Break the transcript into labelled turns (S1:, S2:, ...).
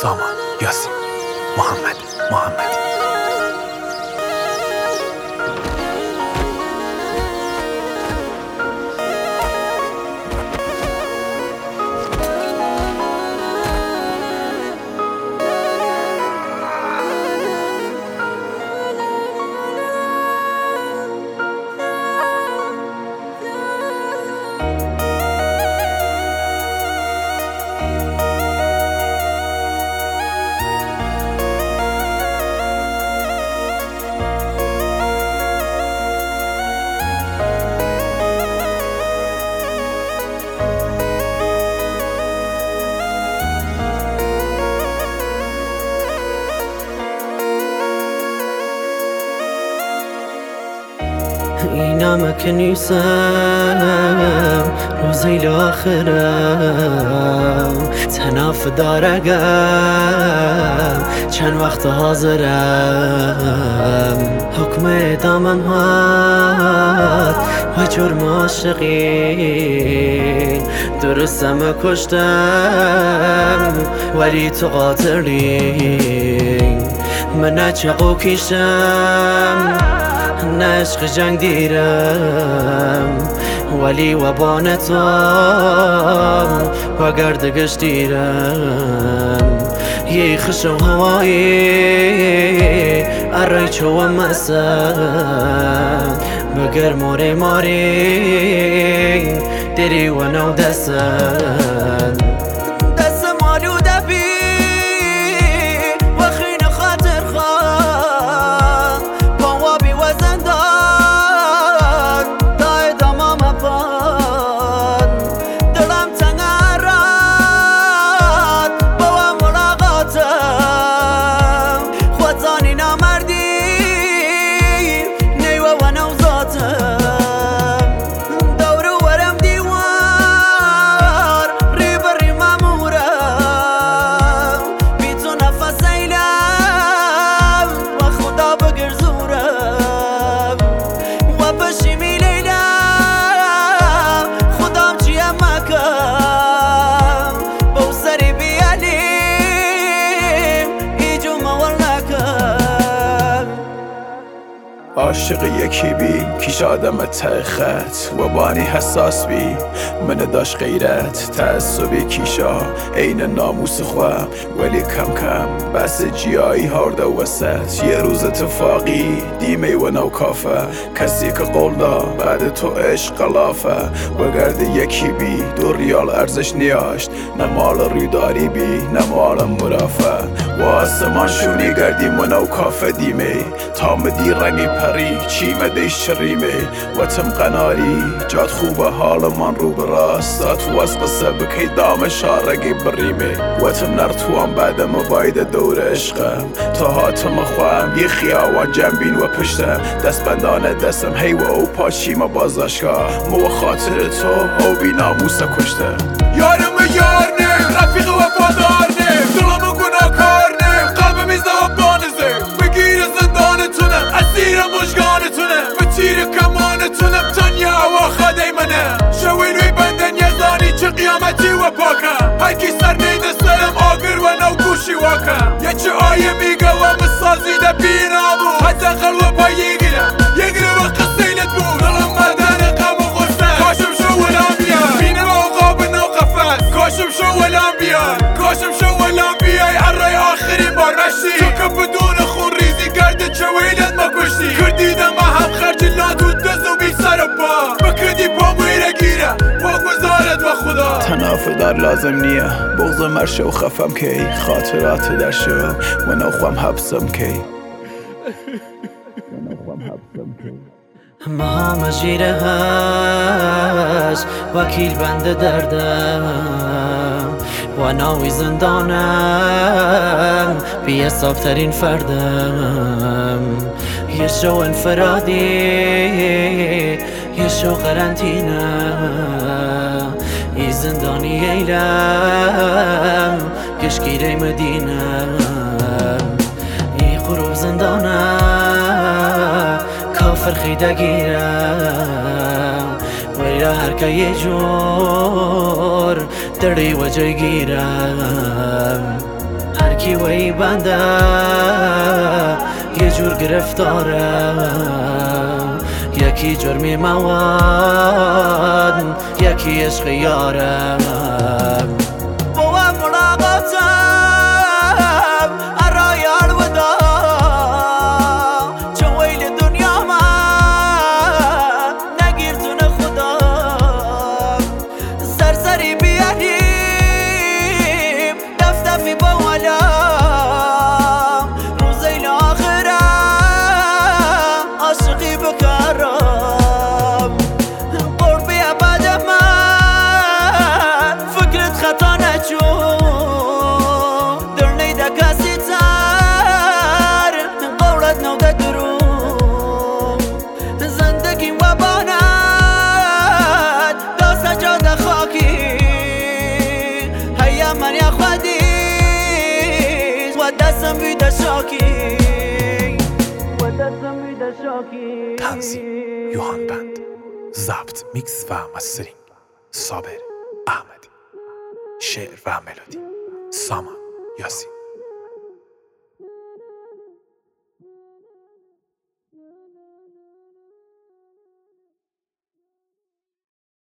S1: سامان، یاسین، محمدی.
S2: اینم که نیستم روزی لاخرم تناف دارگم چند وقت حاضرم حکم اعدامم هات و جرم عاشقین درستم کشتم ولی تو قاتلی من نچقو کشم نه عشق جنگ دیرم ولی وبان تو و گردگش دیرم یه خشم هوایی ارای چو مسد بگر ماری دیری و نو دستن دست مالوده بی و خین خاطر خواه بوابی و زندان دای دمام پان دلم تنگرد با ملاقاتم خودتانی نامردی نیوه و نوزاتم
S3: عاشق یکی بی کیش آدم ته خط و بانی حساس بی من داشت غیرت تعصبی کیشا عین ناموس خواه ولی کم بس جیایی هارده وسط یه روز اتفاقی دیمه و نو کافه کسی که قول دا بعد تو عشق قلافه و گرد یکی بی 2 ریال ارزش نیاشت نه مال رویداری بی نه مال مرافه و آسمان شونی گردیم و نو کافه دیمه تام دی رنگی پری چی مدیش چریمه و تم قناری جاد خوبه حال من رو براستات و از قصه بکی دام شارگی بریمه و تم نرتوام بعد مباید دور عشقم تا هاتم خواهم یه خیاوان جنبین و پشتم دست بندانه دستم هی و او پاچی ما بازداشتگاه مو خاطر تو او بی ناموسه کشته یارم یار نه رفیق وفادار نه دلم گناهکار نه قلبم ایزده و بانزه بگیر زندانتونم اسیر مشگانتونم به تیر کمانتونم تنیا و خاده منه شوین روی بندن یزانی چه قیامتی و پاکم هر کی سر نیده سرم آگر و نو گوشی واکم یه چه آیه میگه و مسازیده بینامو حتی قلب پا یگیره و قصیلت بود دلم مدن قم و غصه کاشم شو ولام بیار بینم اوقاب نو قفص کاشم شو ولام بیار ارای آخرین بار مشتی تو که بدون خون ریزی گرده چه ویلت ما کشتی کردیدم ما هم خرج لاتود دست و بی سر و پا بکردی پا میره گیره با گذارت و خدا تناف دار لازم نیه بغض مرشه و خفم کی خاطرات در شو و نوخوام حبسم کی
S2: مهام جیره هست وکیل بند دردم و ناوی زندانم بی حساب ترین فردم یه شو انفرادی یه شو قرنطینه ای زندانی ایلم گشگیره مدینه ای غروب زندانه کافر خیده گیرم ولی هر که یه جور دردی و جای گیرم هر یکی وی بنده یه جور گرفتارم، یکی جرمی مواد یکی عشق یارم. با ملاقاتم ارای الودا چه ویل دنیا من نگیر تون خدا، سرسری بیاریم دفتفی با ولم روزی آخرم عاشقی بکرم. قربی ابد من فکرت خطا نچون در نیده کسی تر قولت نوده دروم. زندگی و بانت دا سجاده خاکی هیا من یا خودی و دستم بیده شاکی
S1: تنظیم یوهان بند، ضبط میکس و مسترینگ صابر احمدی، شعر و ملودی سامان یاسین.